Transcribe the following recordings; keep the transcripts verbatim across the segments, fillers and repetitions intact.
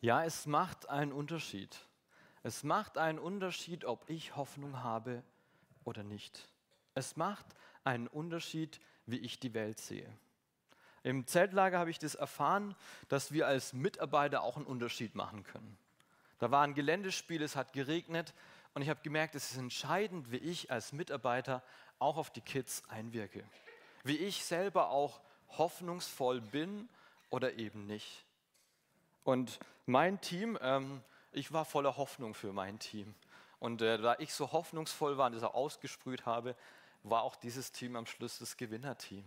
Ja, es macht einen Unterschied. Es macht einen Unterschied, ob ich Hoffnung habe oder nicht. Es macht einen Unterschied, wie ich die Welt sehe. Im Zeltlager habe ich das erfahren, dass wir als Mitarbeiter auch einen Unterschied machen können. Da war ein Geländespiel, es hat geregnet und ich habe gemerkt, es ist entscheidend, wie ich als Mitarbeiter auch auf die Kids einwirke. Wie ich selber auch hoffnungsvoll bin oder eben nicht. Und mein Team, ähm, ich war voller Hoffnung für mein Team. Und äh, da ich so hoffnungsvoll war und das auch ausgesprüht habe, war auch dieses Team am Schluss das Gewinnerteam.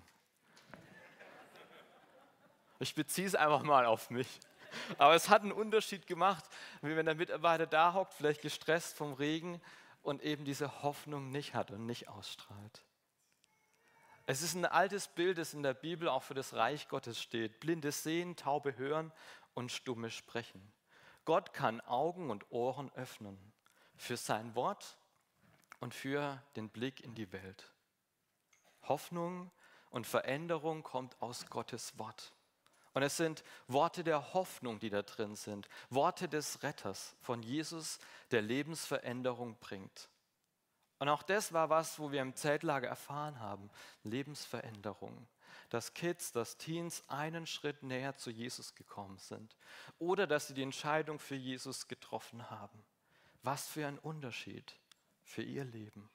Ich beziehe es einfach mal auf mich. Aber es hat einen Unterschied gemacht, wie wenn der Mitarbeiter da hockt, vielleicht gestresst vom Regen und eben diese Hoffnung nicht hat und nicht ausstrahlt. Es ist ein altes Bild, das in der Bibel auch für das Reich Gottes steht. Blinde sehen, Taube hören und Stumme sprechen. Gott kann Augen und Ohren öffnen für sein Wort und für den Blick in die Welt. Hoffnung und Veränderung kommt aus Gottes Wort. Und es sind Worte der Hoffnung, die da drin sind. Worte des Retters von Jesus, der Lebensveränderung bringt. Und auch das war was, wo wir im Zeltlager erfahren haben. Lebensveränderung. Dass Kids, dass Teens einen Schritt näher zu Jesus gekommen sind. Oder dass sie die Entscheidung für Jesus getroffen haben. Was für ein Unterschied für ihr Leben.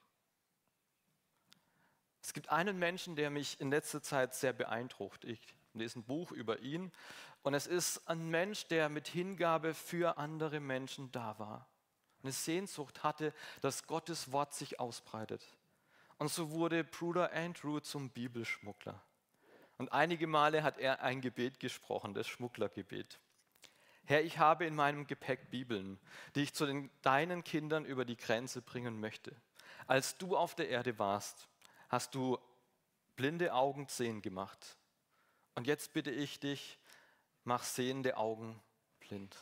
Es gibt einen Menschen, der mich in letzter Zeit sehr beeindruckt. Ich lese ein Buch über ihn. Und es ist ein Mensch, der mit Hingabe für andere Menschen da war. Eine Sehnsucht hatte, dass Gottes Wort sich ausbreitet. Und so wurde Bruder Andrew zum Bibelschmuggler. Und einige Male hat er ein Gebet gesprochen, das Schmugglergebet. Herr, ich habe in meinem Gepäck Bibeln, die ich zu den, deinen Kindern über die Grenze bringen möchte. Als du auf der Erde warst, hast du blinde Augen sehend gemacht. Und jetzt bitte ich dich, mach sehende Augen blind.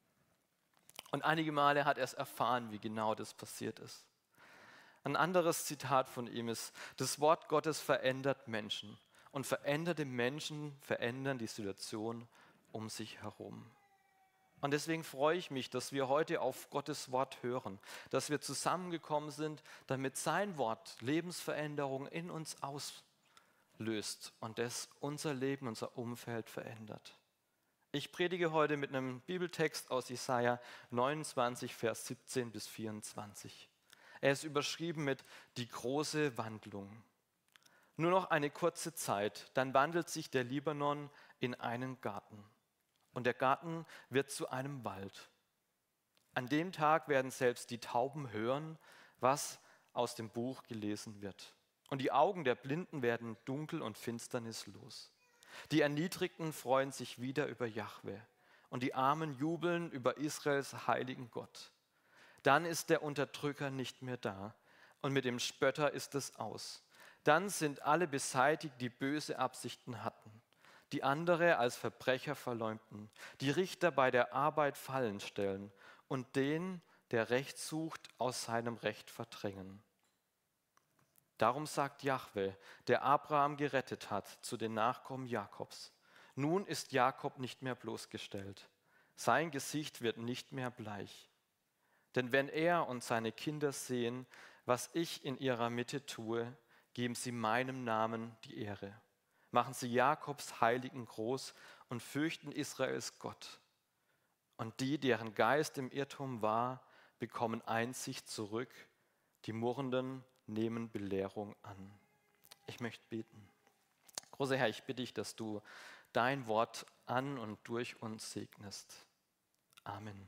Und einige Male hat er es erfahren, wie genau das passiert ist. Ein anderes Zitat von ihm ist, das Wort Gottes verändert Menschen und veränderte Menschen verändern die Situation um sich herum. Und deswegen freue ich mich, dass wir heute auf Gottes Wort hören, dass wir zusammengekommen sind, damit sein Wort Lebensveränderung in uns auslöst und das unser Leben, unser Umfeld verändert. Ich predige heute mit einem Bibeltext aus Jesaja neunundzwanzig, Vers siebzehn bis vierundzwanzig. Er ist überschrieben mit die große Wandlung. Nur noch eine kurze Zeit, dann wandelt sich der Libanon in einen Garten. Und der Garten wird zu einem Wald. An dem Tag werden selbst die Tauben hören, was aus dem Buch gelesen wird. Und die Augen der Blinden werden dunkel und finsternislos. Die Erniedrigten freuen sich wieder über Jahwe und die Armen jubeln über Israels heiligen Gott. Dann ist der Unterdrücker nicht mehr da und mit dem Spötter ist es aus. Dann sind alle beseitigt, die böse Absichten hatten, die andere als Verbrecher verleumden, die Richter bei der Arbeit fallen stellen und den, der Recht sucht, aus seinem Recht verdrängen. Darum sagt Jahwe, der Abraham gerettet hat, zu den Nachkommen Jakobs. Nun ist Jakob nicht mehr bloßgestellt. Sein Gesicht wird nicht mehr bleich. Denn wenn er und seine Kinder sehen, was ich in ihrer Mitte tue, geben sie meinem Namen die Ehre. Machen sie Jakobs Heiligen groß und fürchten Israels Gott. Und die, deren Geist im Irrtum war, bekommen Einsicht zurück, die Murrenden nehmen Belehrung an. Ich möchte beten. Großer Herr, ich bitte dich, dass du dein Wort an und durch uns segnest. Amen.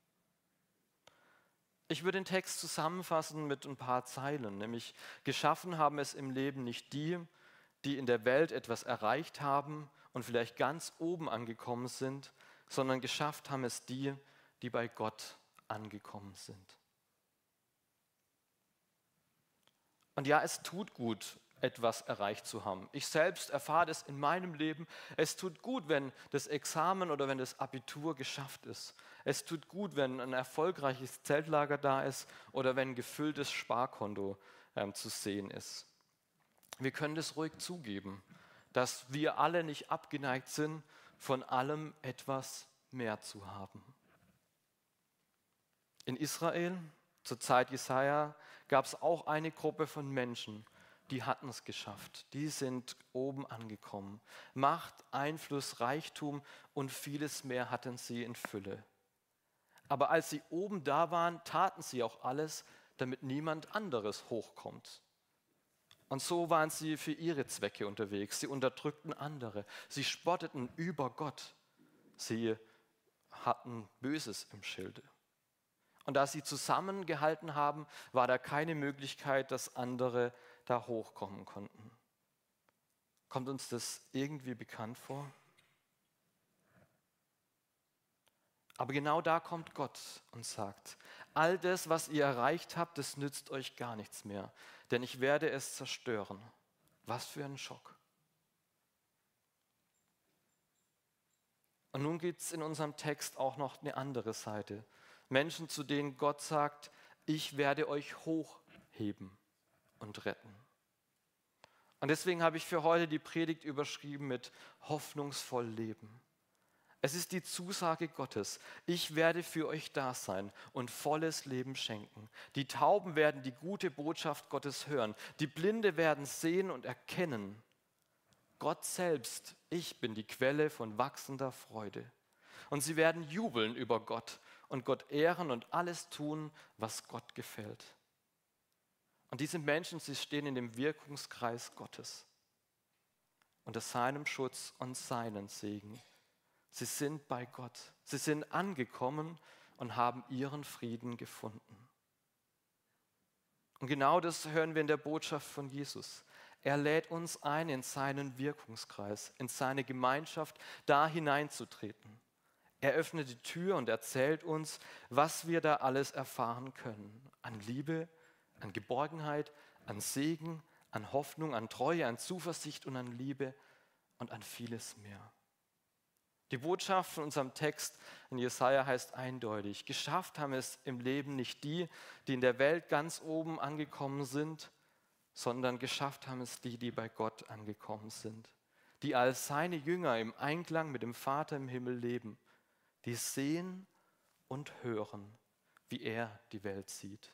Ich würde den Text zusammenfassen mit ein paar Zeilen, nämlich geschaffen haben es im Leben nicht die, die in der Welt etwas erreicht haben und vielleicht ganz oben angekommen sind, sondern geschafft haben es die, die bei Gott angekommen sind. Und ja, es tut gut, etwas erreicht zu haben. Ich selbst erfahre das in meinem Leben. Es tut gut, wenn das Examen oder wenn das Abitur geschafft ist. Es tut gut, wenn ein erfolgreiches Zeltlager da ist oder wenn ein gefülltes Sparkonto ähm, zu sehen ist. Wir können das ruhig zugeben, dass wir alle nicht abgeneigt sind, von allem etwas mehr zu haben. In Israel, zur Zeit Jesaja, gab es auch eine Gruppe von Menschen, die hatten es geschafft. Die sind oben angekommen. Macht, Einfluss, Reichtum und vieles mehr hatten sie in Fülle. Aber als sie oben da waren, taten sie auch alles, damit niemand anderes hochkommt. Und so waren sie für ihre Zwecke unterwegs. Sie unterdrückten andere. Sie spotteten über Gott. Sie hatten Böses im Schilde. Und da sie zusammengehalten haben, war da keine Möglichkeit, dass andere da hochkommen konnten. Kommt uns das irgendwie bekannt vor? Aber genau da kommt Gott und sagt, all das, was ihr erreicht habt, das nützt euch gar nichts mehr, denn ich werde es zerstören. Was für ein Schock. Und nun gibt es in unserem Text auch noch eine andere Seite. Menschen, zu denen Gott sagt, ich werde euch hochheben und retten. Und deswegen habe ich für heute die Predigt überschrieben mit hoffnungsvoll leben. Es ist die Zusage Gottes, ich werde für euch da sein und volles Leben schenken. Die Tauben werden die gute Botschaft Gottes hören, die Blinde werden sehen und erkennen. Gott selbst, ich bin die Quelle von wachsender Freude. Und sie werden jubeln über Gott und Gott ehren und alles tun, was Gott gefällt. Und diese Menschen, sie stehen in dem Wirkungskreis Gottes, unter seinem Schutz und seinen Segen. Sie sind bei Gott. Sie sind angekommen und haben ihren Frieden gefunden. Und genau das hören wir in der Botschaft von Jesus. Er lädt uns ein, in seinen Wirkungskreis, in seine Gemeinschaft, da hineinzutreten. Er öffnet die Tür und erzählt uns, was wir da alles erfahren können. An Liebe, an Geborgenheit, an Segen, an Hoffnung, an Treue, an Zuversicht und an Liebe und an vieles mehr. Die Botschaft von unserem Text in Jesaja heißt eindeutig, geschafft haben es im Leben nicht die, die in der Welt ganz oben angekommen sind, sondern geschafft haben es die, die bei Gott angekommen sind, die als seine Jünger im Einklang mit dem Vater im Himmel leben, die sehen und hören, wie er die Welt sieht.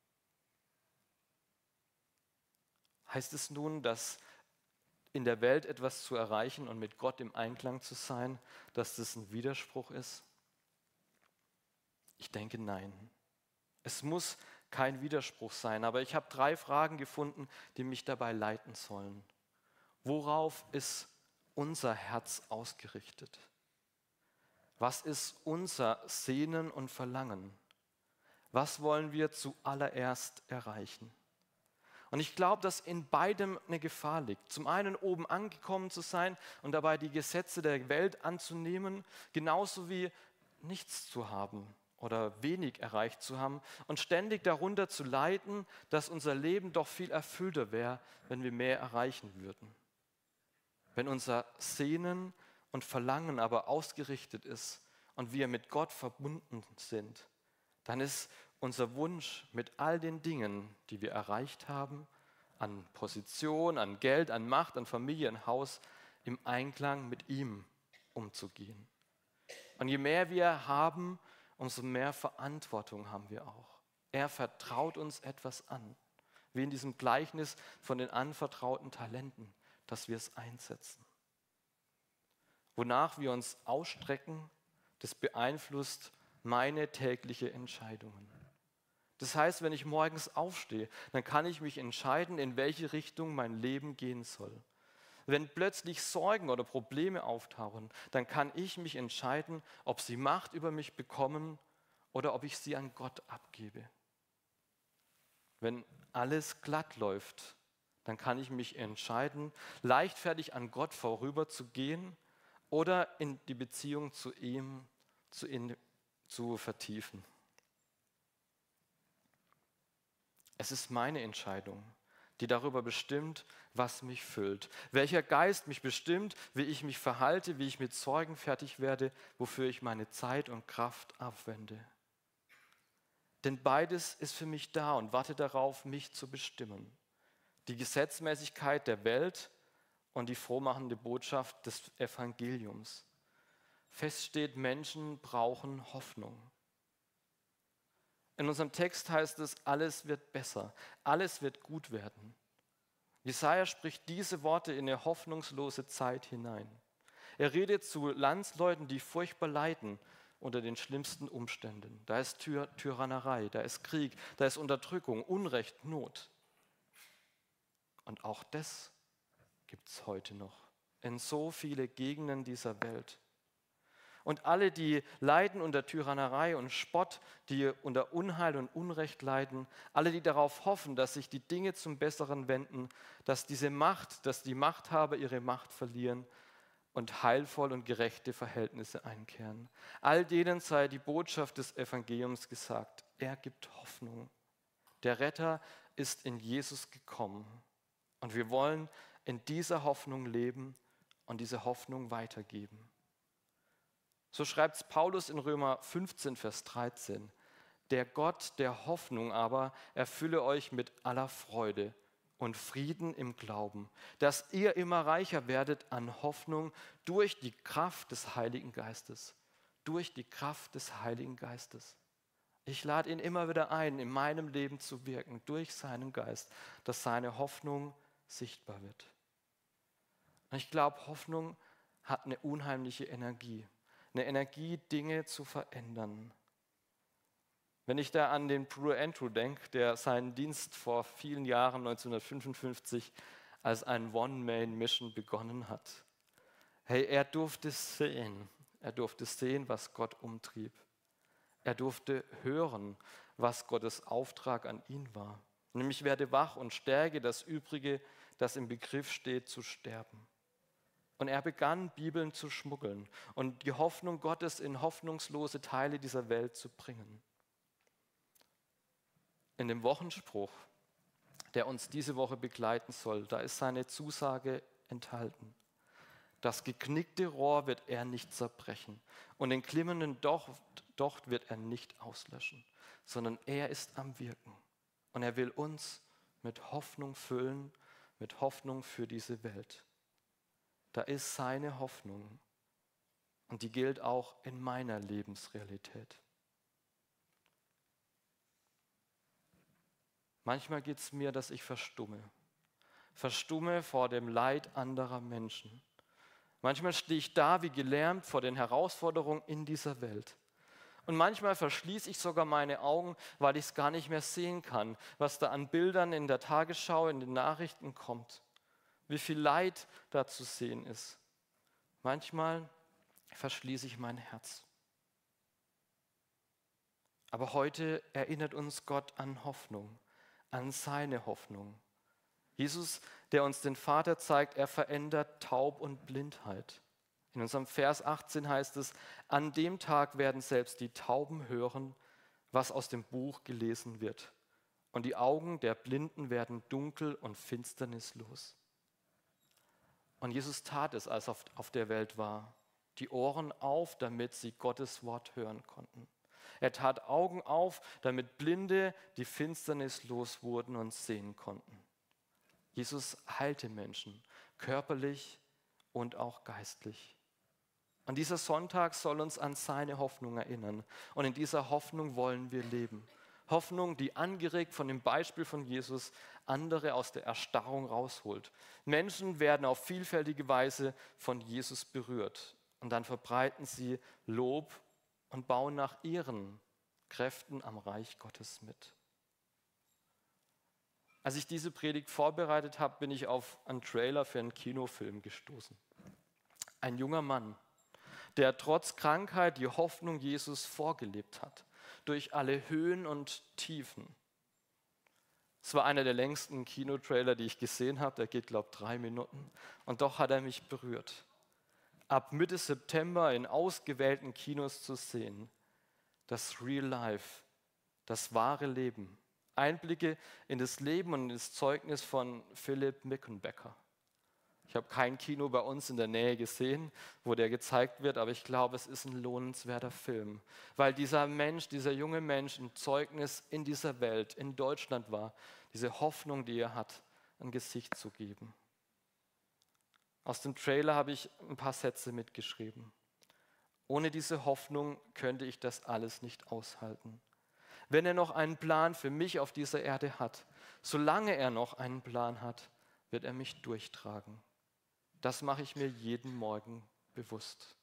Heißt es nun, dass in der Welt etwas zu erreichen und mit Gott im Einklang zu sein, dass das ein Widerspruch ist? Ich denke, nein. Es muss kein Widerspruch sein, aber ich habe drei Fragen gefunden, die mich dabei leiten sollen. Worauf ist unser Herz ausgerichtet? Was ist unser Sehnen und Verlangen? Was wollen wir zuallererst erreichen? Und ich glaube, dass in beidem eine Gefahr liegt. Zum einen oben angekommen zu sein und dabei die Gesetze der Welt anzunehmen, genauso wie nichts zu haben oder wenig erreicht zu haben und ständig darunter zu leiden, dass unser Leben doch viel erfüllter wäre, wenn wir mehr erreichen würden. Wenn unser Sehnen und Verlangen aber ausgerichtet ist und wir mit Gott verbunden sind, dann ist unser Wunsch mit all den Dingen, die wir erreicht haben, an Position, an Geld, an Macht, an Familie, an Haus, im Einklang mit ihm umzugehen. Und je mehr wir haben, umso mehr Verantwortung haben wir auch. Er vertraut uns etwas an, wie in diesem Gleichnis von den anvertrauten Talenten, dass wir es einsetzen. Wonach wir uns ausstrecken, das beeinflusst meine tägliche Entscheidungen. Das heißt, wenn ich morgens aufstehe, dann kann ich mich entscheiden, in welche Richtung mein Leben gehen soll. Wenn plötzlich Sorgen oder Probleme auftauchen, dann kann ich mich entscheiden, ob sie Macht über mich bekommen oder ob ich sie an Gott abgebe. Wenn alles glatt läuft, dann kann ich mich entscheiden, leichtfertig an Gott vorüberzugehen oder in die Beziehung zu ihm zu, in, zu vertiefen. Es ist meine Entscheidung, die darüber bestimmt, was mich füllt. Welcher Geist mich bestimmt, wie ich mich verhalte, wie ich mit Sorgen fertig werde, wofür ich meine Zeit und Kraft aufwende. Denn beides ist für mich da und wartet darauf, mich zu bestimmen. Die Gesetzmäßigkeit der Welt und die frohmachende Botschaft des Evangeliums. Fest steht, Menschen brauchen Hoffnung. In unserem Text heißt es, alles wird besser, alles wird gut werden. Jesaja spricht diese Worte in eine hoffnungslose Zeit hinein. Er redet zu Landsleuten, die furchtbar leiden unter den schlimmsten Umständen. Da ist Ty- Tyrannei, da ist Krieg, da ist Unterdrückung, Unrecht, Not. Und auch das gibt es heute noch in so viele Gegenden dieser Welt. Und alle, die leiden unter Tyrannei und Spott, die unter Unheil und Unrecht leiden, alle, die darauf hoffen, dass sich die Dinge zum Besseren wenden, dass diese Macht, dass die Machthaber ihre Macht verlieren und heilvoll und gerechte Verhältnisse einkehren. All denen sei die Botschaft des Evangeliums gesagt. Er gibt Hoffnung. Der Retter ist in Jesus gekommen. Und wir wollen in dieser Hoffnung leben und diese Hoffnung weitergeben. So schreibt es Paulus in Römer fünfzehn, Vers dreizehn. Der Gott der Hoffnung aber erfülle euch mit aller Freude und Frieden im Glauben, dass ihr immer reicher werdet an Hoffnung durch die Kraft des Heiligen Geistes. Durch die Kraft des Heiligen Geistes. Ich lade ihn immer wieder ein, in meinem Leben zu wirken, durch seinen Geist, dass seine Hoffnung sichtbar wird. Und ich glaube, Hoffnung hat eine unheimliche Energie. Eine Energie, Dinge zu verändern. Wenn ich da an den Brewer Andrew denke, der seinen Dienst vor vielen Jahren, neunzehnhundertfünfundfünfzig, als ein One-Man-Mission begonnen hat. Hey, er durfte sehen, er durfte sehen, was Gott umtrieb. Er durfte hören, was Gottes Auftrag an ihn war. Nämlich werde wach und stärke das Übrige, das im Begriff steht, zu sterben. Und er begann, Bibeln zu schmuggeln und die Hoffnung Gottes in hoffnungslose Teile dieser Welt zu bringen. In dem Wochenspruch, der uns diese Woche begleiten soll, da ist seine Zusage enthalten. Das geknickte Rohr wird er nicht zerbrechen und den glimmenden Docht, Docht wird er nicht auslöschen, sondern er ist am Wirken. Und er will uns mit Hoffnung füllen, mit Hoffnung für diese Welt. Da ist seine Hoffnung und die gilt auch in meiner Lebensrealität. Manchmal geht es mir, dass ich verstumme. Verstumme vor dem Leid anderer Menschen. Manchmal stehe ich da wie gelähmt vor den Herausforderungen in dieser Welt. Und manchmal verschließe ich sogar meine Augen, weil ich es gar nicht mehr sehen kann, was da an Bildern in der Tagesschau, in den Nachrichten kommt. Wie viel Leid da zu sehen ist. Manchmal verschließe ich mein Herz. Aber heute erinnert uns Gott an Hoffnung, an seine Hoffnung. Jesus, der uns den Vater zeigt, er verändert Taub und Blindheit. In unserem Vers achtzehn heißt es, an dem Tag werden selbst die Tauben hören, was aus dem Buch gelesen wird. Und die Augen der Blinden werden dunkel und finsternislos. Und Jesus tat es, als er auf der Welt war. Die Ohren auf, damit sie Gottes Wort hören konnten. Er tat Augen auf, damit Blinde die Finsternis los wurden und sehen konnten. Jesus heilte Menschen, körperlich und auch geistlich. Und dieser Sonntag soll uns an seine Hoffnung erinnern. Und in dieser Hoffnung wollen wir leben. Hoffnung, die angeregt von dem Beispiel von Jesus andere aus der Erstarrung rausholt. Menschen werden auf vielfältige Weise von Jesus berührt. Und dann verbreiten sie Lob und bauen nach ihren Kräften am Reich Gottes mit. Als ich diese Predigt vorbereitet habe, bin ich auf einen Trailer für einen Kinofilm gestoßen. Ein junger Mann, der trotz Krankheit die Hoffnung Jesus vorgelebt hat, durch alle Höhen und Tiefen. Es war einer der längsten Kinotrailer, die ich gesehen habe, der geht, glaube ich, drei Minuten. Und doch hat er mich berührt. Ab Mitte September in ausgewählten Kinos zu sehen, das Real Life, das wahre Leben. Einblicke in das Leben und in das Zeugnis von Philipp Mickenbecker. Ich habe kein Kino bei uns in der Nähe gesehen, wo der gezeigt wird, aber ich glaube, es ist ein lohnenswerter Film, weil dieser Mensch, dieser junge Mensch ein Zeugnis in dieser Welt, in Deutschland war, diese Hoffnung, die er hat, ein Gesicht zu geben. Aus dem Trailer habe ich ein paar Sätze mitgeschrieben. Ohne diese Hoffnung könnte ich das alles nicht aushalten. wenn er noch einen Plan für mich auf dieser Erde hat, solange er noch einen Plan hat, wird er mich durchtragen. Das mache ich mir jeden Morgen bewusst.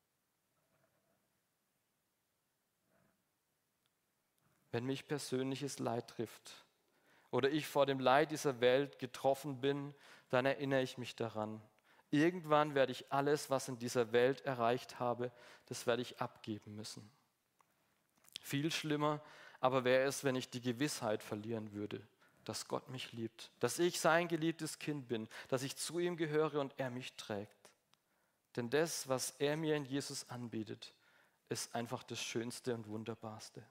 Wenn mich persönliches Leid trifft oder ich vor dem Leid dieser Welt getroffen bin, dann erinnere ich mich daran. Irgendwann werde ich alles, was in dieser Welt erreicht habe, das werde ich abgeben müssen. Viel schlimmer aber wäre es, wenn ich die Gewissheit verlieren würde, dass Gott mich liebt, dass ich sein geliebtes Kind bin, dass ich zu ihm gehöre und er mich trägt. Denn das, was er mir in Jesus anbietet, ist einfach das Schönste und Wunderbarste.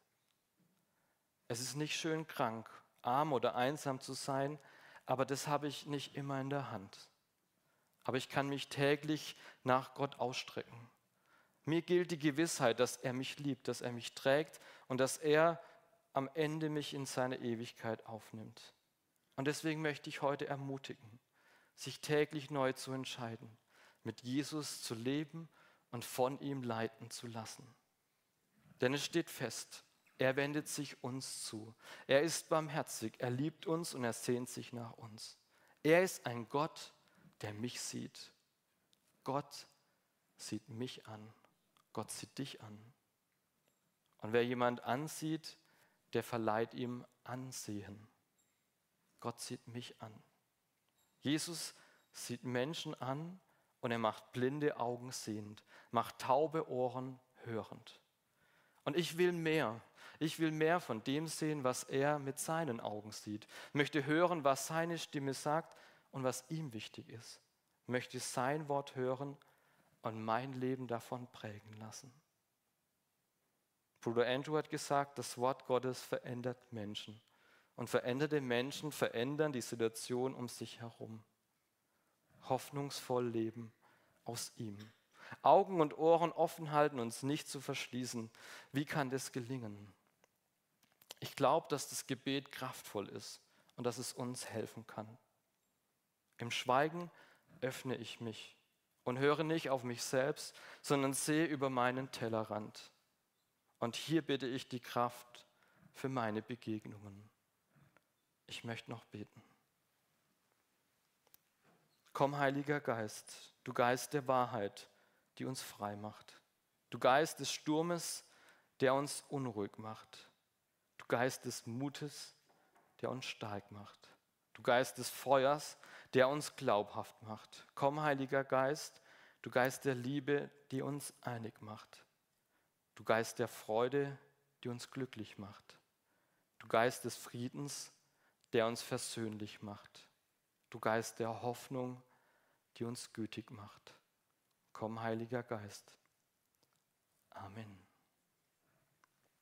Es ist nicht schön, krank, arm oder einsam zu sein, aber das habe ich nicht immer in der Hand. Aber ich kann mich täglich nach Gott ausstrecken. Mir gilt die Gewissheit, dass er mich liebt, dass er mich trägt und dass er am Ende mich in seine Ewigkeit aufnimmt. Und deswegen möchte ich heute ermutigen, sich täglich neu zu entscheiden, mit Jesus zu leben und von ihm leiten zu lassen. Denn es steht fest, er wendet sich uns zu. Er ist barmherzig, er liebt uns und er sehnt sich nach uns. Er ist ein Gott, der mich sieht. Gott sieht mich an. Gott sieht dich an. Und wer jemand ansieht, der verleiht ihm Ansehen. Gott sieht mich an. Jesus sieht Menschen an und er macht blinde Augen sehend, macht taube Ohren hörend. Und ich will mehr. Ich will mehr von dem sehen, was er mit seinen Augen sieht. Ich möchte hören, was seine Stimme sagt und was ihm wichtig ist. Ich möchte sein Wort hören und mein Leben davon prägen lassen. Bruder Andrew hat gesagt, das Wort Gottes verändert Menschen. Und veränderte Menschen verändern die Situation um sich herum. Hoffnungsvoll leben aus ihm. Augen und Ohren offen halten, uns nicht zu verschließen. Wie kann das gelingen? Ich glaube, dass das Gebet kraftvoll ist und dass es uns helfen kann. Im Schweigen öffne ich mich und höre nicht auf mich selbst, sondern sehe über meinen Tellerrand. Und hier bitte ich die Kraft für meine Begegnungen. Ich möchte noch beten. Komm, Heiliger Geist, du Geist der Wahrheit, die uns frei macht. Du Geist des Sturmes, der uns unruhig macht. Du Geist des Mutes, der uns stark macht. Du Geist des Feuers, der uns glaubhaft macht. Komm, Heiliger Geist, du Geist der Liebe, die uns einig macht. Du Geist der Freude, die uns glücklich macht. Du Geist des Friedens, der uns versöhnlich macht. Du Geist der Hoffnung, die uns gütig macht. Komm, Heiliger Geist. Amen.